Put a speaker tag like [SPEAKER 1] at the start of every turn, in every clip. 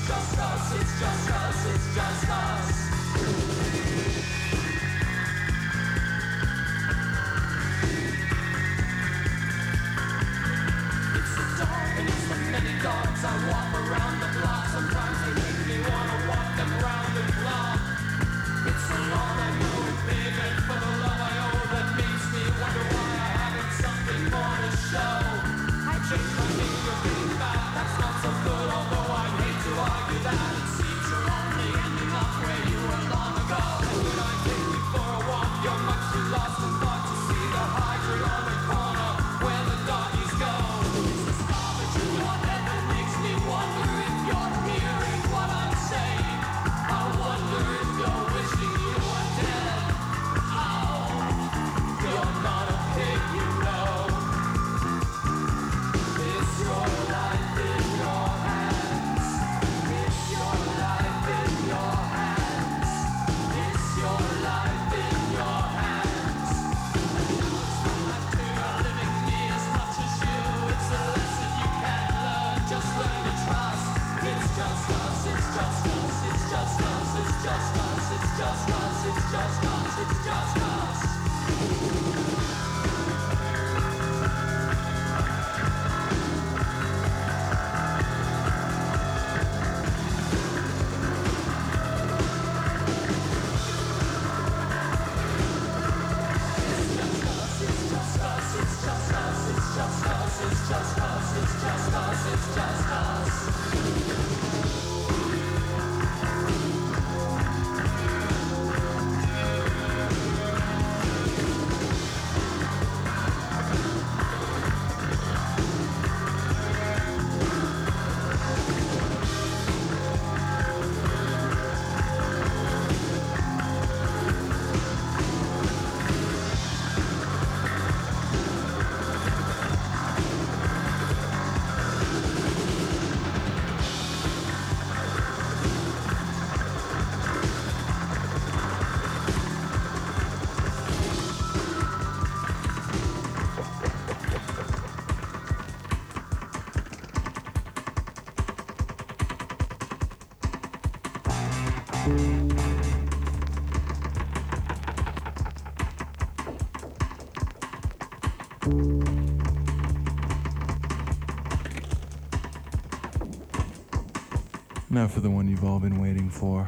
[SPEAKER 1] Now for the one you've all been waiting for.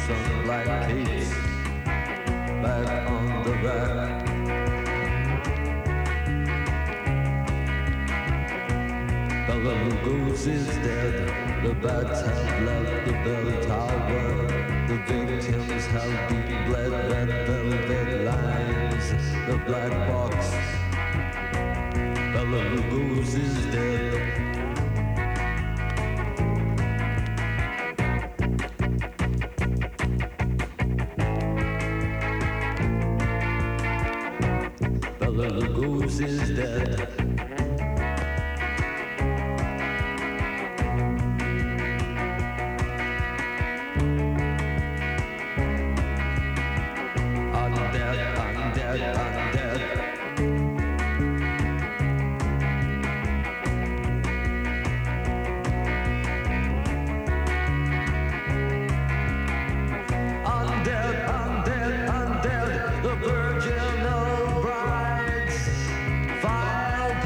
[SPEAKER 2] sunlight capes back on the rack. Bela Lugos is dead. The bats have left the bell tower. The victims have been bled. Red velvet lines the black box. Bela Lugos is dead. Bela Lugos is dead. Undead, the virginal brides filed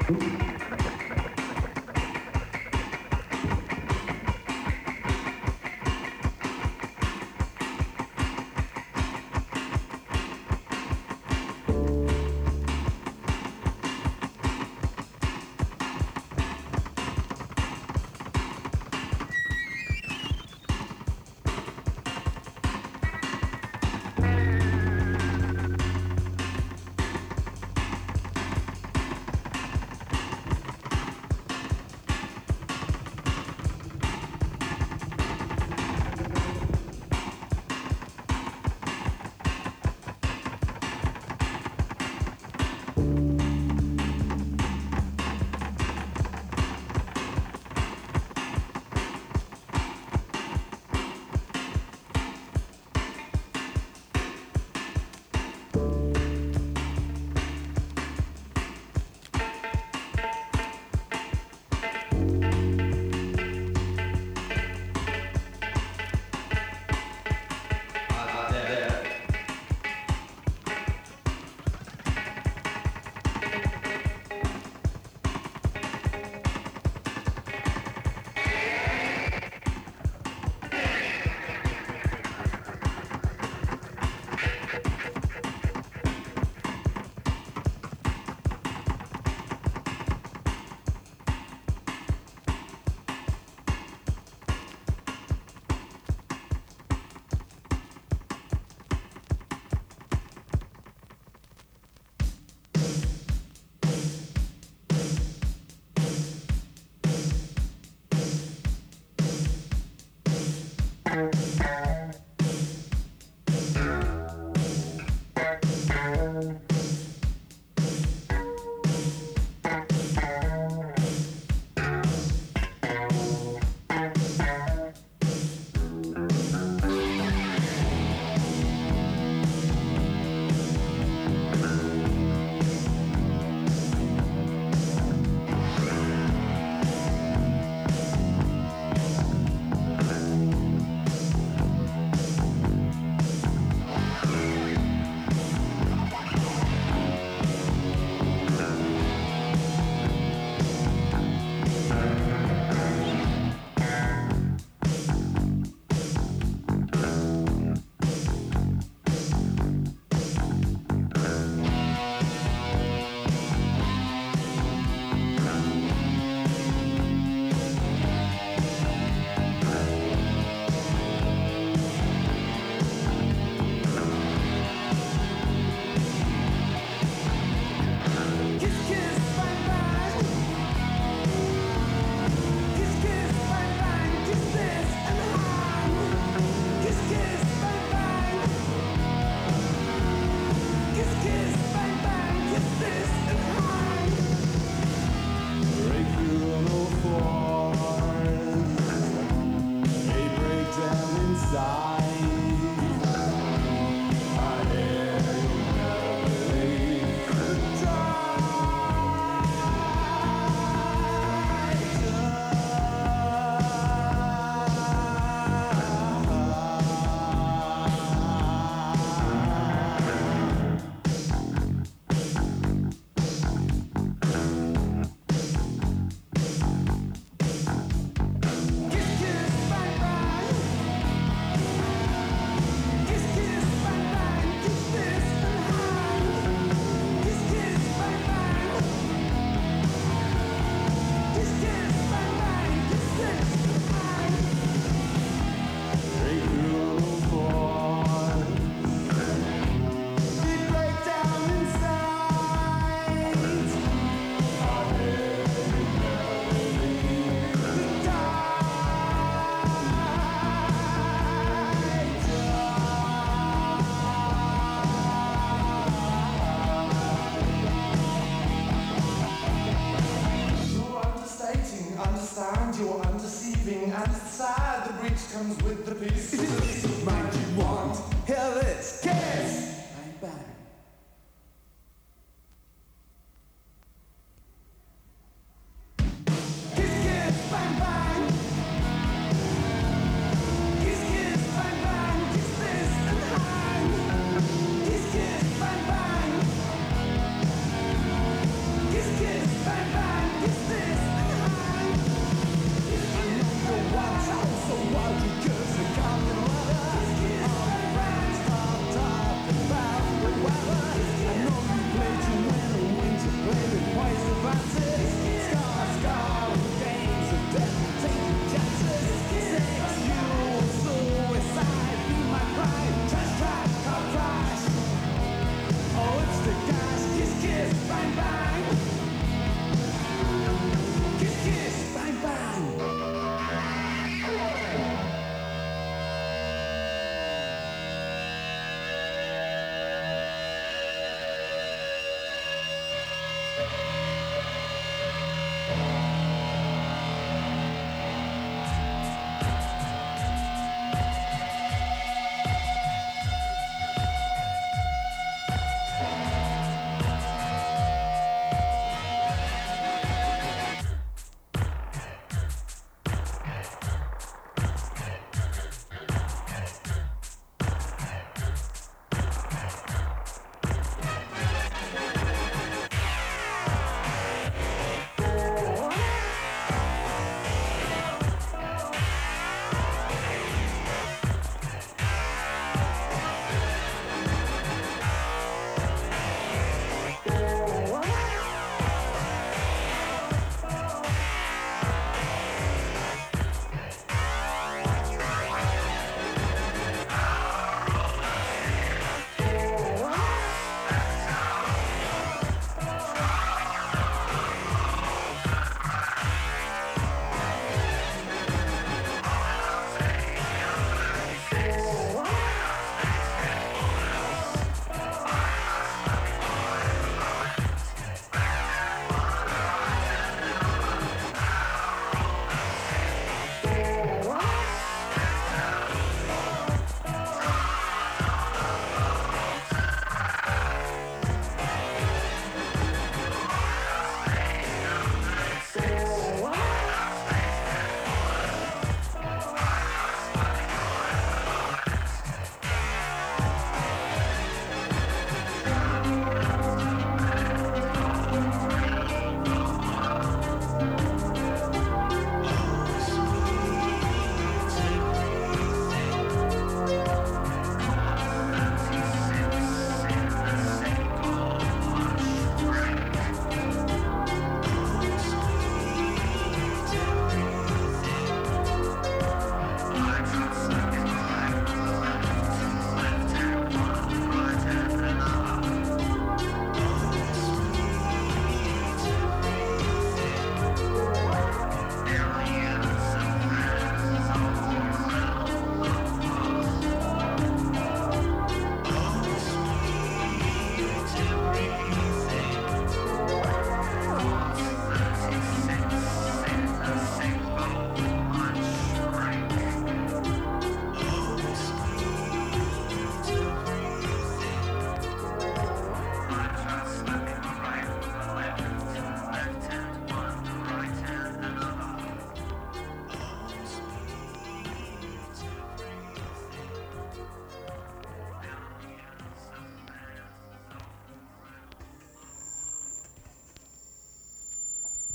[SPEAKER 3] Bang, bang.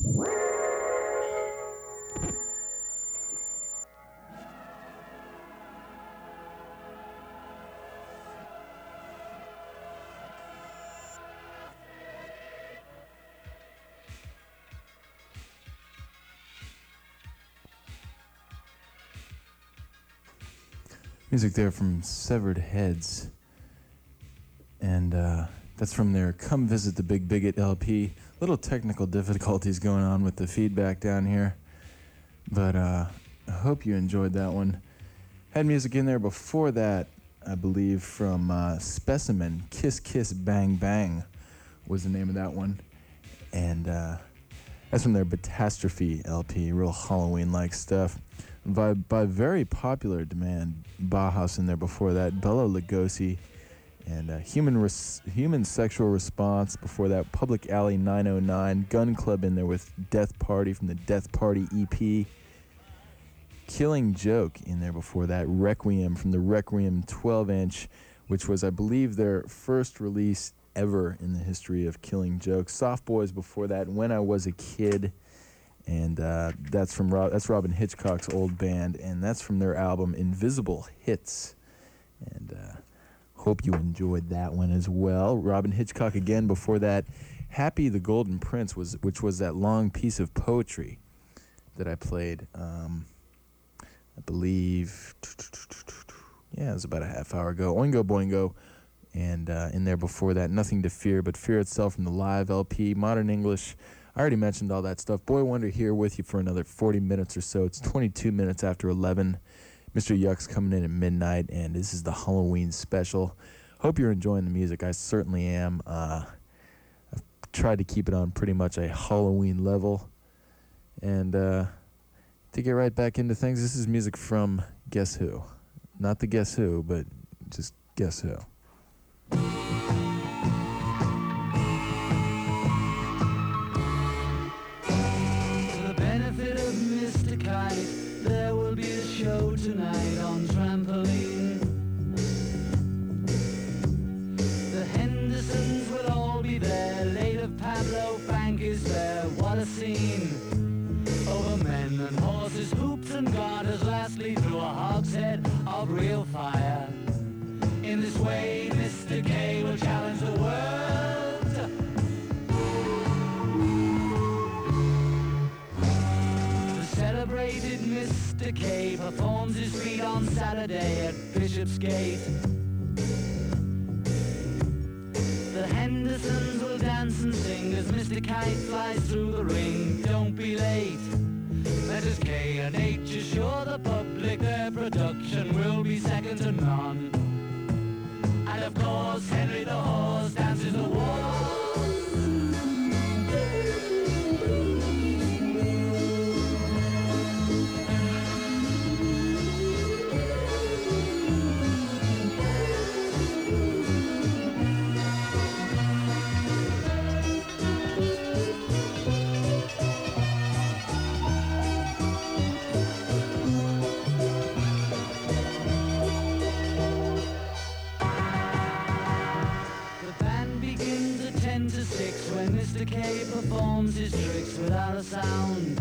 [SPEAKER 1] Music there from Severed Heads. And that's from their Come Visit the Big Bigot LP. Little technical difficulties going on with the feedback down here. But I hope you enjoyed that one. Had music in there before that, I believe, from Specimen. Kiss Kiss Bang Bang was the name of that one. And that's from their Batastrophe LP. Real Halloween-like stuff. By very popular demand, Bauhaus in there before that, Bela Lugosi, and Human Sexual Response before that, Public Alley 909, Gun Club in there with Death Party from the Death Party EP, Killing Joke in there before that, Requiem from the Requiem 12-inch, which was, I believe, their first release ever in the history of Killing Joke. Soft Boys before that, When I Was a Kid. And that's Robin Hitchcock's old band, and that's from their album Invisible Hits. And hope you enjoyed that one as well. Robin Hitchcock again before that. Happy the Golden Prince, which was that long piece of poetry that I played, I believe, it was about a half hour ago. Oingo Boingo. And in there before that, Nothing to Fear But Fear Itself from the Live LP, Modern English. I already mentioned all that stuff. Boy Wonder here with you for another 40 minutes or so. It's 22 minutes after 11. Mr. Yuck's coming in at midnight, and this is the Halloween special. Hope you're enjoying the music. I certainly am. I've tried to keep it on pretty much a Halloween level. And to get right back into things, this is music from Guess Who. Not the Guess Who, but just Guess Who.
[SPEAKER 2] There will be a show tonight on trampoline. The Hendersons will all be there. Later Pablo Frank is there. What a scene. Over men and horses, hoops and garters. Lastly through a hogshead of real fire. In this way Mr. K will challenge the world. Celebrated Mr. K performs his feat on Saturday at Bishopsgate. The Hendersons will dance and sing as Mr. Kite flies through the ring. Don't be late. Letters K and H assure the public their production will be second to none. And of course Henry the Horse dances the waltz. When Mr. K performs his tricks without a sound,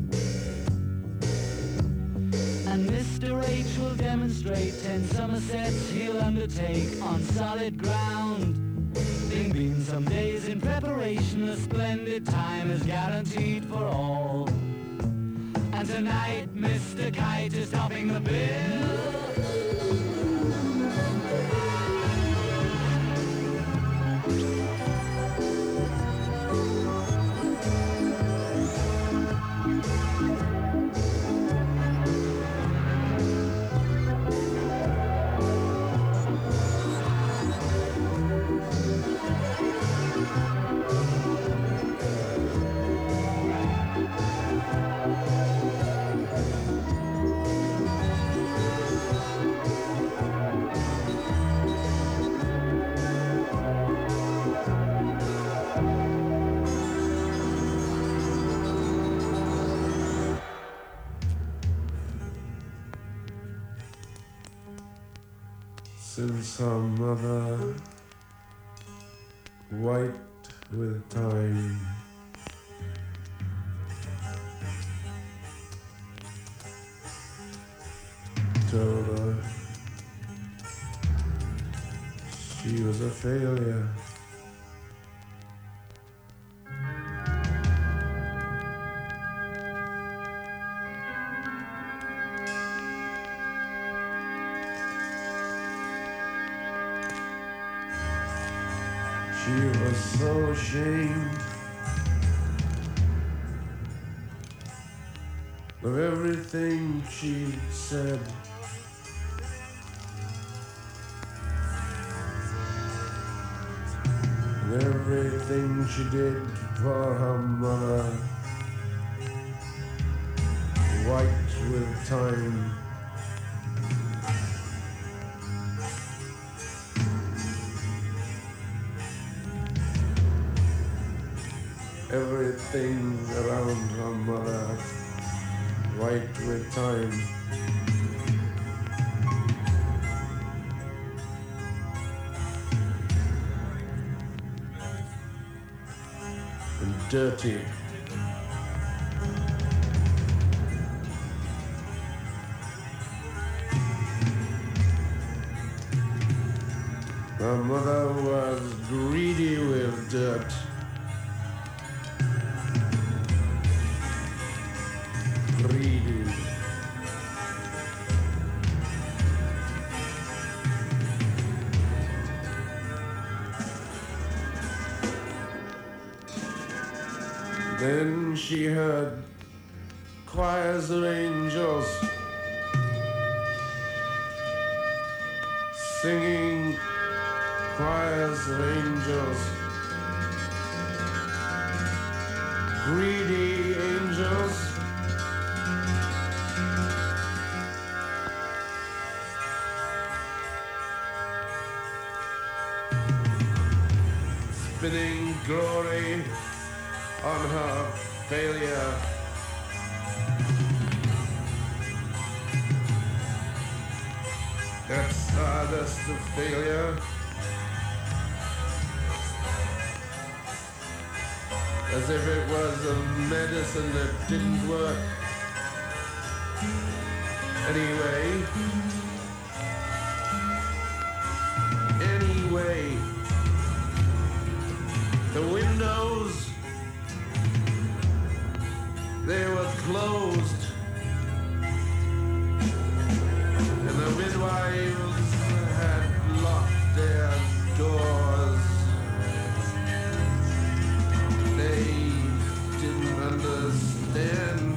[SPEAKER 2] and Mr. H will demonstrate 10 somersets he'll undertake on solid ground. Bing bing, some days in preparation, a splendid time is guaranteed for all. And tonight Mr. Kite is topping the bill.
[SPEAKER 3] Since our mother, white with time, was a failure. She was so ashamed of everything she said. And everything she did for her mother, white with time. Everything around her mother, white with time. And dirty. Her mother was greedy with dirt. Greedy. Then she heard choirs of angels singing, choirs of angels, greedy angels. Spinning glory on her failure. That stardust of failure, as if it was a medicine that didn't work. Anyway, the windows, they were closed, and the midwives had locked their doors. They didn't understand,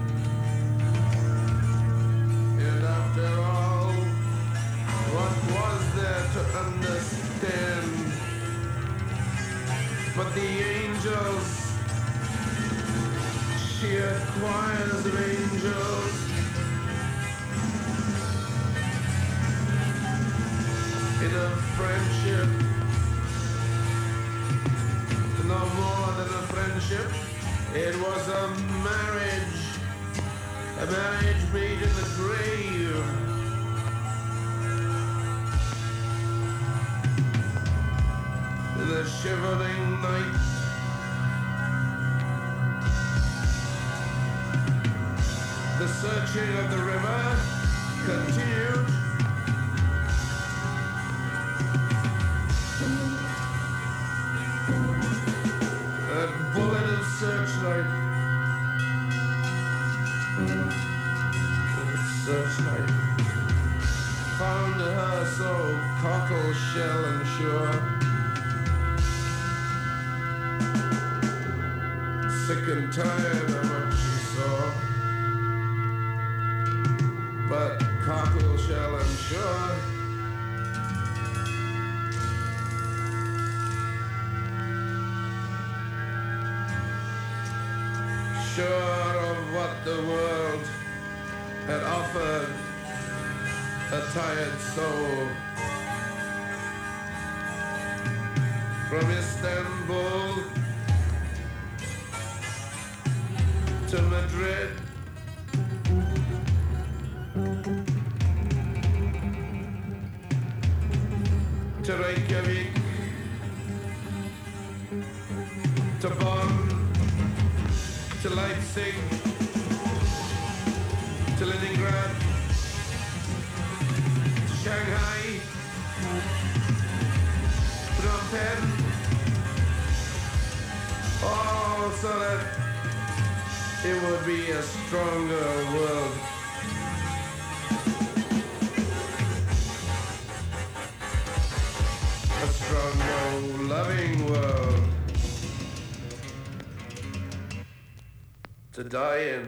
[SPEAKER 3] and after all, what was there to understand? But the angels, sheer choirs of angels, in a friendship, no more than a friendship, it was a marriage made in the grave. In the shivering night, the searching of the river continued. A bullet of searchlight. Searchlight found her so cockle shell and sure. Sick and tired of what she saw, but cockle shell and sure. Sure of what the world had offered a tired soul. From Istanbul to Madrid, to Reykjavik, to Bonn, to Leipzig, to Leningrad, to Shanghai, 10. Oh, so that it would be a stronger world. A stronger, loving world to die in.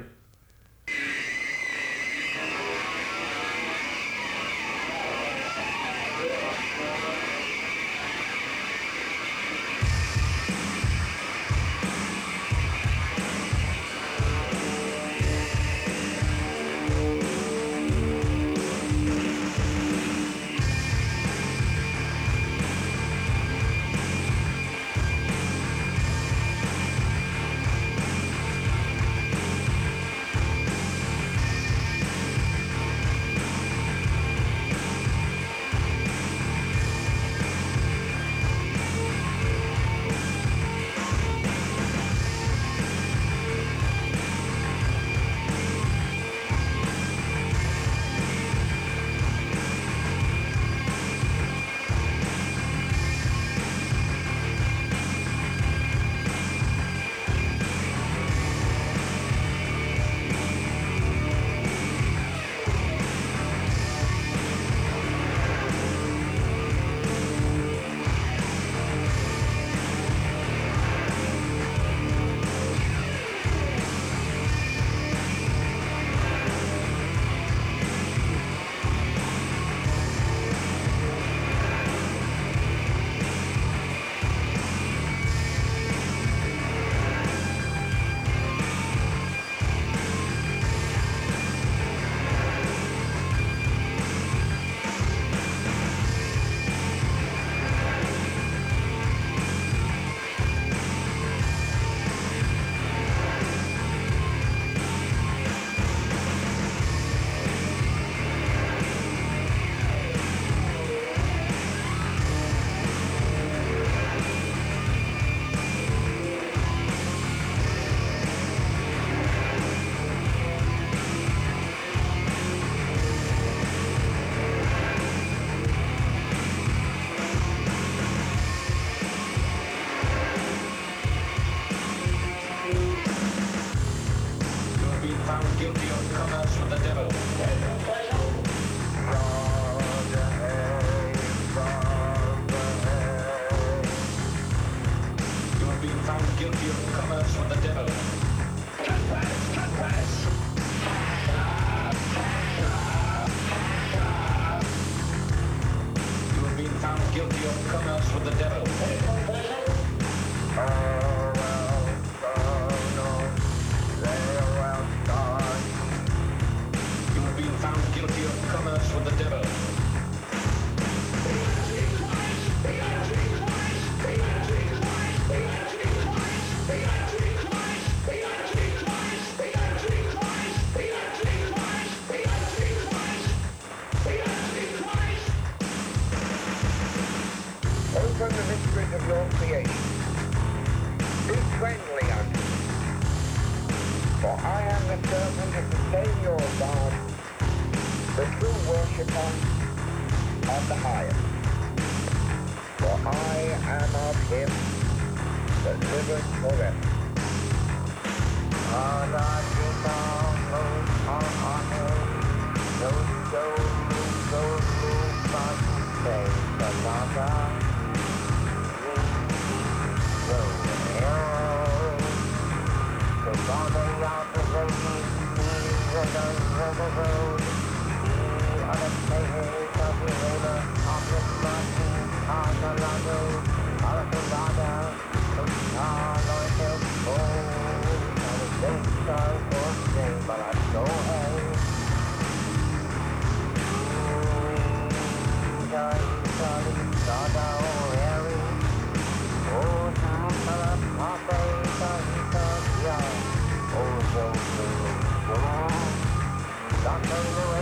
[SPEAKER 4] Don't